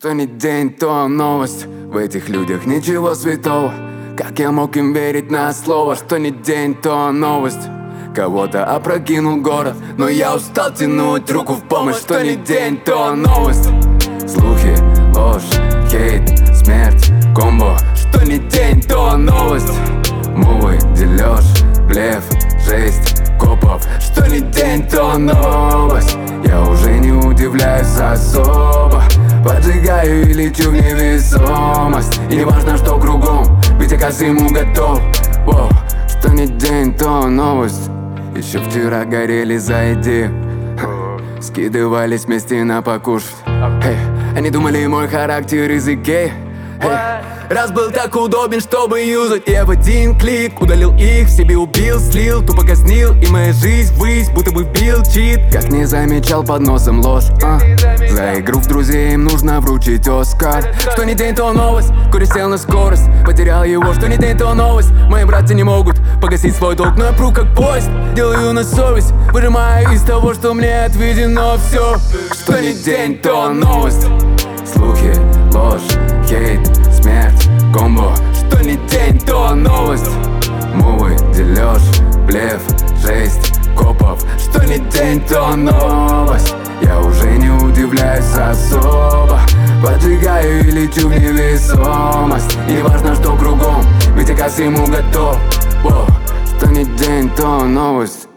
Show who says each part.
Speaker 1: Что не день, то новость. В этих людях ничего святого. Как я мог им верить на слово? Что не день, то новость. Кого-то опрокинул город, но я устал тянуть руку в помощь. Что не день, то новость. Слухи, ложь, хейт, смерть, комбо. Что не день, то новость. Мувы, дележ, блеф, жесть, копов. Что не день, то новость. Я уже не удивляюсь особо. Поджигаю и лечу в невесомость. И не важно, что кругом, ведь я ко всему готов. Воу. Что не день, то новость. Еще вчера горели за идею, скидывались вместе на покушать. Они думали, мой характер из Икеи. Раз был так удобен, чтобы юзать, я в один клик удалил их, в себе убил, слил, тупо казнил. И моя жизнь ввысь, будто бы бил чит. Как не замечал под носом ложь, За игру в друзей им нужно вручить Оскар. Что не день, то новость. Курить сел на скорость, потерял его. Что не день, то новость. Мои братья не могут погасить свой долг, но я пру как поезд, делаю на совесть, выжимаю из того, что мне отведено все. Что не день, то новость. Слухи, ложь, хейт, смерть, комбо. Что не день, то новость. Мувы, дележ, блеф, жесть, копов. Что не день, то новость. Я уже не удивляюсь особо. Поджигаю и лечу в невесомость. И не важно, что кругом, ведь я ко всему готов. Что не день, то новость.